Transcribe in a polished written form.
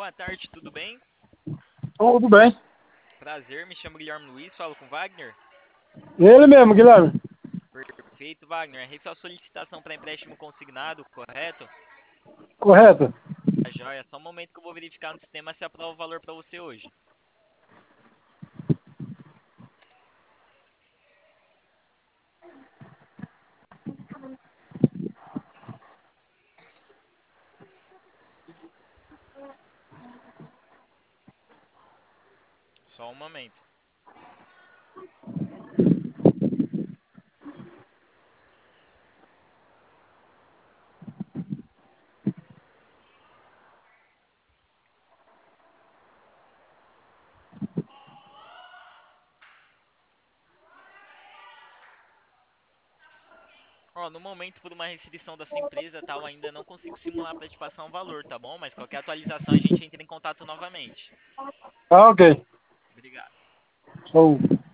boa tarde, tudo bem? Tudo bem. Prazer, me chamo Guilherme Luiz, falo com Wagner. Ele mesmo, Guilherme. Perfeito, Wagner. Essa é sua solicitação para empréstimo consignado, correto? Correto. Tá joia, só um momento que eu vou verificar no sistema se aprova o valor para você hoje. Só um momento. Ó, no momento, por uma restrição da sua empresa, tal, ainda não consigo simular para te passar um valor, tá bom? Mas qualquer atualização a gente entra em contato novamente. Ah, ok. Obrigado. Show.